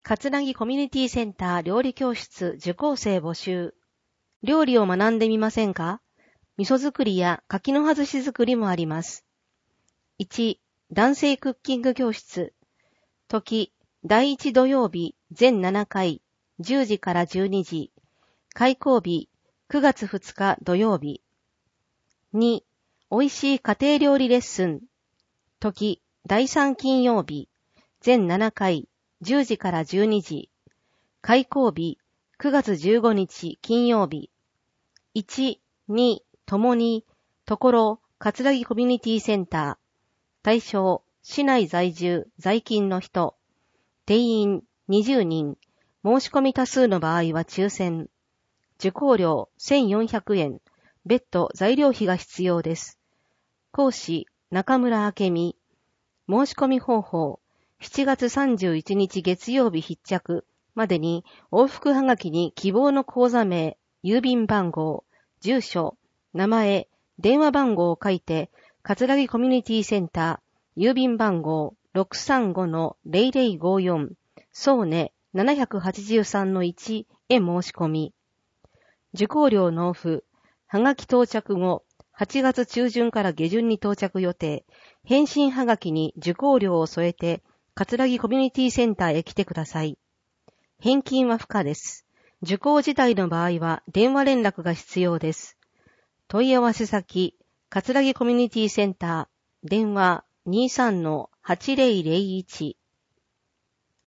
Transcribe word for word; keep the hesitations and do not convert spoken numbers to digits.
葛城コミュニティセンター料理教室受講生募集。料理を学んでみませんか？味噌作りや柿の外し作りもあります。いち. 男性クッキング教室。時、だいいち土曜日全ななかい、じゅうじからじゅうにじ。開講日、くがつふつか土曜日。に. 美味しい家庭料理レッスン。時、だいさん金曜日、全ななかい、じゅうじからじゅうにじ。開講日、くがつじゅうごにち金曜日。いち、にともに、ところ、葛城コミュニティセンター。対象、市内在住、在勤の人。定員にじゅうにん。申し込み多数の場合は抽選。受講料せんよんひゃくえん。別途材料費が必要です。講師、中村明美。申し込み方法。しちがつさんじゅういちにち月曜日必着までに往復はがきに希望の講座名、郵便番号、住所、名前、電話番号を書いて、葛城コミュニティセンター、郵便番号 ろくさんごのゼロゼロごよん、ソーネ ななはちさんのいち へ申し込み。受講料納付、はがき到着後、はちがつ中旬から下旬に到着予定、返信はがきに受講料を添えて、葛城コミュニティセンターへ来てください。返金は不可です。受講自体の場合は電話連絡が必要です。問い合わせ先、葛城コミュニティセンター、電話 にじゅうさんのはちぜろぜろいち